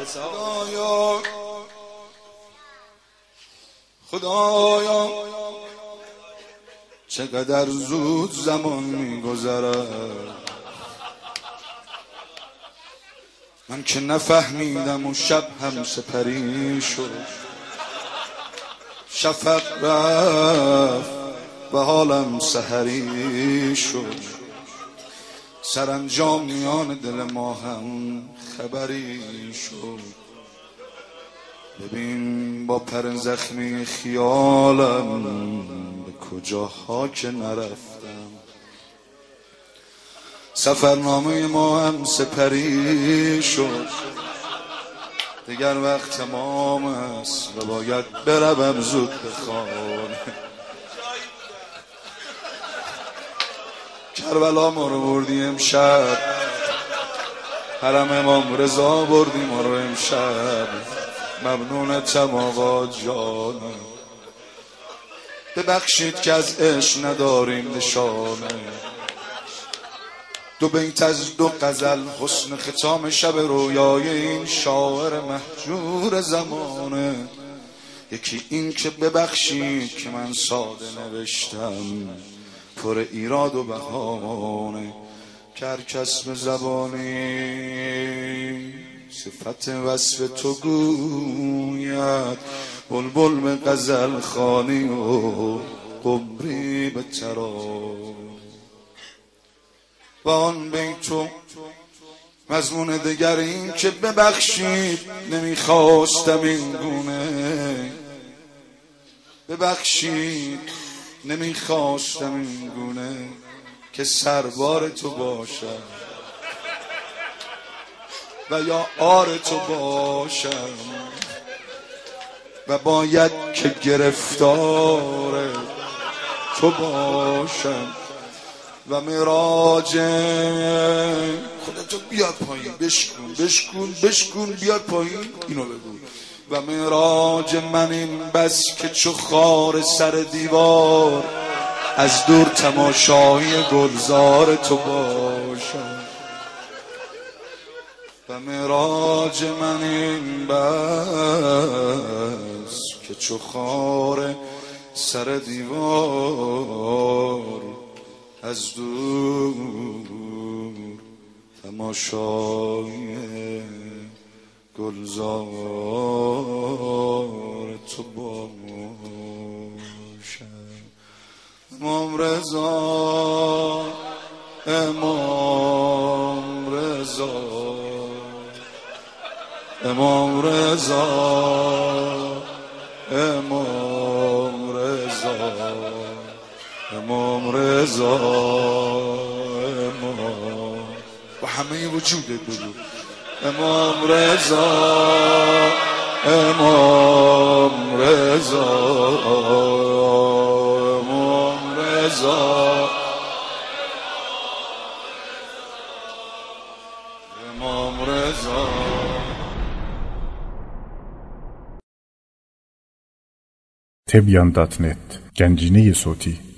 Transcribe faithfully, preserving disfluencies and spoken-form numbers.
خدایا خدایا چقدر زود زمان میگذرد، من که نفهمیدم و شب هم سپری شد، شفق رفت و حالم سحری شد، سرانجام میان دل ما هم خبری شد. ببین با پر زخمی خیالم به کجاها که نرفتم، سفرنامه ما هم سپری شد، دیگر وقت تمام است و باید بروم زود به خانه. کربلا ما رو بردی امشب، حرم امام رضا بردی ما رو امشب، ممنونتم آقا جانم. ببخشید که از عشق نداریم نشانه، دو بیت از دو غزل حسن ختام شب رویای این شاعر مهجور زمانه. یکی این که ببخشید که من ساده نوشتم، پر ایراد و بهانه، که هر کس به زبانی صفت وصف تو گوید، بلبل به غزل خوانی و قمری به ترانه. و آن بیتو مضمون دگر این که ببخشید نمیخواستم این گونه، ببخشید نمیخواستم این گونه که سربار تو باشم و یا آر تو باشم، و باید که گرفتار تو باشم. و معراج خودتو بیاد پایین، بشکن بشکن بشکن بیاد پایین، اینو بگو. و معراج من این بس که چو خار سر دیوار، از دور تماشای گلزار تو باشم. و معراج من این بس که چو خار سر دیوار، از دور تماشای گلزار تو باشم. امام رضا امام رضا امام رضا امام رضا امام رضا امام و همه وجودت بگو امام رضا امام رضا امام رضا امام رضا. تبیان دات نت گنجینه صوتی